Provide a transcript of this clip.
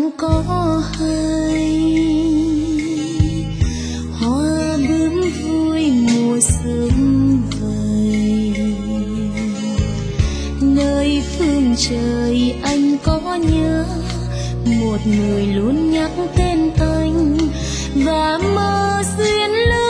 anh có hay hoa bướm vui mùa sớm vầy, nơi phương trời anh có nhớ một người luôn nhắc tên anh và mơ xuyên lối